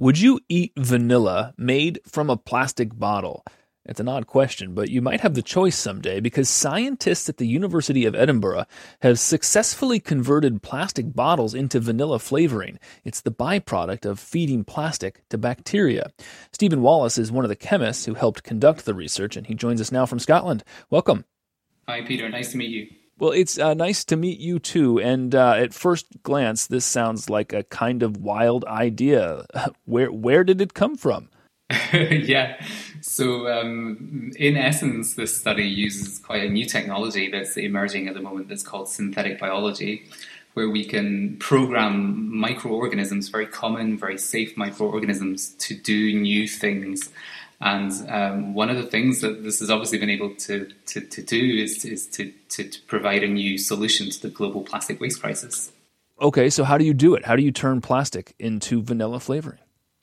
Would you eat vanilla made from a plastic bottle? It's an odd question, but you might have the choice someday because scientists at the University of Edinburgh have successfully converted plastic bottles into vanilla flavoring. It's the byproduct of feeding plastic to bacteria. Stephen Wallace is one of the chemists who helped conduct the research, and he joins us now from Scotland. Welcome. Hi, Peter. Nice to meet you. Well, it's nice to meet you too. And at first glance, this sounds like a kind of wild idea. Where did it come from? Yeah. So in essence, this study uses quite a new technology that's emerging at the moment that's called synthetic biology, where we can program microorganisms, very common, very safe microorganisms, to do new things. And one of the things that this has obviously been able to do is to provide a new solution to the global plastic waste crisis. Okay, so how do you do it? How do you turn plastic into vanilla flavoring?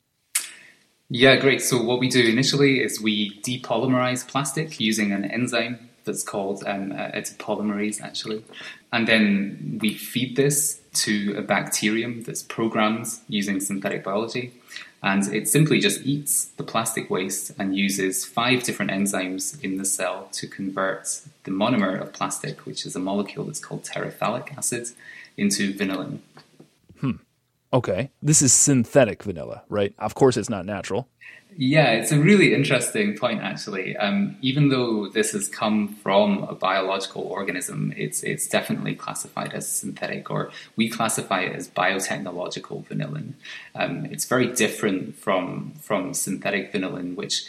Yeah, great. So what we do initially is we depolymerize plastic using an enzyme that's called, it's a polymerase actually. And then we feed this to a bacterium that's programmed using synthetic biology. And it simply just eats the plastic waste and uses 5 different enzymes in the cell to convert the monomer of plastic, which is a molecule that's called terephthalic acid, into vanillin. Okay. This is synthetic vanilla, right? Of course, it's not natural. Yeah, it's a really interesting point, actually. Even though this has come from a biological organism, it's definitely classified as synthetic, or we classify it as biotechnological vanillin. It's very different from synthetic vanillin, which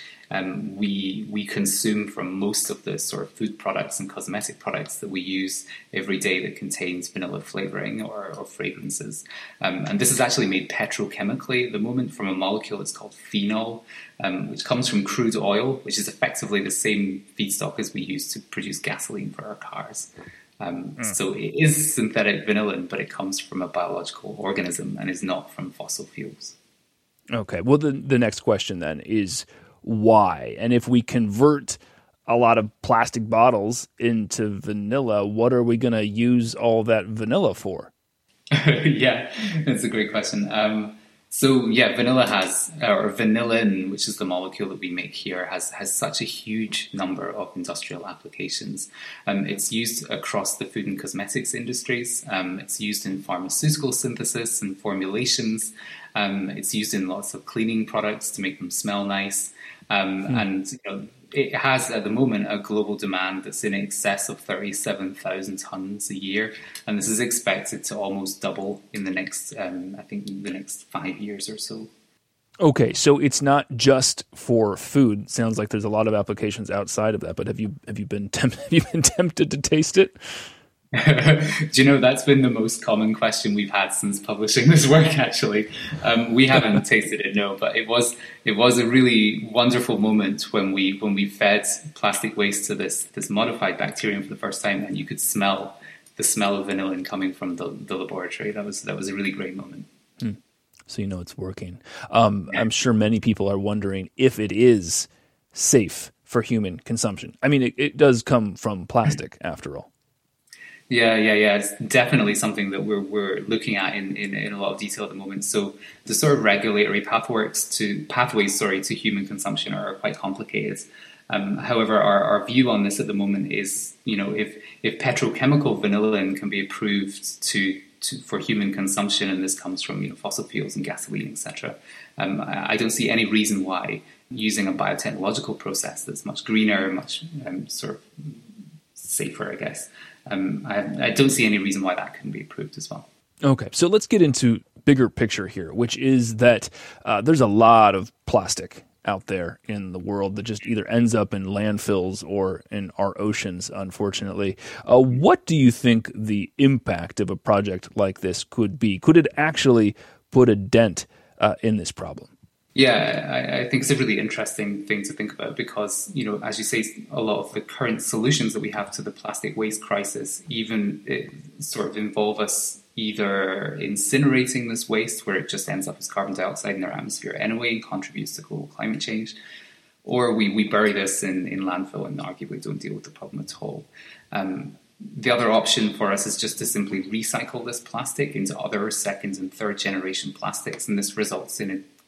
we consume from most of the sort of food products and cosmetic products that we use every day that contains vanilla flavoring or fragrances. And this is actually made petrochemically at the moment from a molecule that's called phenol, which comes from crude oil, which is effectively the same feedstock as we use to produce gasoline for our cars. So it is synthetic vanillin, but it comes from a biological organism and is not from fossil fuels. Okay. Well, the next question then is why? And if we convert a lot of plastic bottles into vanilla, what are we going to use all that vanilla for? Yeah, that's a great question. Vanilla or vanillin, which is the molecule that we make here, has such a huge number of industrial applications. It's used across the food and cosmetics industries. It's used in pharmaceutical synthesis and formulations. It's used in lots of cleaning products to make them smell nice. And it has at the moment a global demand that's in excess of 37,000 tons a year, and this is expected to almost double in the next, the next 5 years or so. Okay, so it's not just for food. Sounds like there's a lot of applications outside of that. But have you been tempted to taste it? Do you know, that's been the most common question we've had since publishing this work, actually. We haven't tasted it, no, but it was a really wonderful moment when we fed plastic waste to this modified bacterium for the first time, and you could smell the smell of vanillin coming from the laboratory. That was a really great moment. So you know it's working. I'm sure many people are wondering if it is safe for human consumption. I mean, it does come from plastic after all. Yeah. It's definitely something that we're looking at in a lot of detail at the moment. So the sort of regulatory pathways to human consumption are quite complicated. However, our view on this at the moment is, if petrochemical vanillin can be approved for human consumption, and this comes from fossil fuels and gasoline, etc., I don't see any reason why using a biotechnological process that's much greener, much sort of safer, I guess. I don't see any reason why that couldn't be approved as well. Okay, so let's get into bigger picture here, which is that there's a lot of plastic out there in the world that just either ends up in landfills or in our oceans, unfortunately. What do you think the impact of a project like this could be? Could it actually put a dent in this problem? Yeah, I think it's a really interesting thing to think about because, as you say, a lot of the current solutions that we have to the plastic waste crisis sort of involve us either incinerating this waste where it just ends up as carbon dioxide in our atmosphere anyway and contributes to global climate change, or we bury this in landfill and arguably don't deal with the problem at all. The other option for us is just to simply recycle this plastic into other second and third generation plastics, and this results in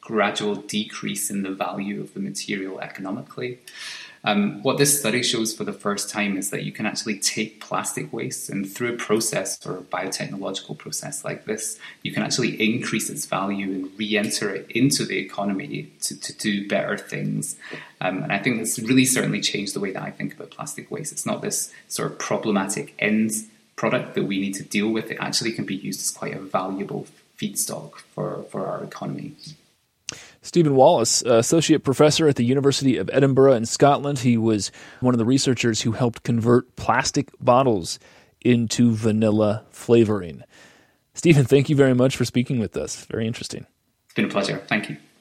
gradual decrease in the value of the material economically. What this study shows for the first time is that you can actually take plastic waste and through a process or a biotechnological process like this, you can actually increase its value and re-enter it into the economy to do better things. And I think that's really certainly changed the way that I think about plastic waste. It's not this sort of problematic end product that we need to deal with. It actually can be used as quite a valuable feedstock for our economy. Stephen Wallace, Associate Professor at the University of Edinburgh in Scotland. He was one of the researchers who helped convert plastic bottles into vanilla flavoring. Stephen, thank you very much for speaking with us. Very interesting. It's been a pleasure. Thank you.